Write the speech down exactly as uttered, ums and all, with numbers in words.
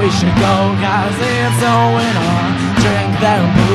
we should go, cause it's going on. Drink their booze.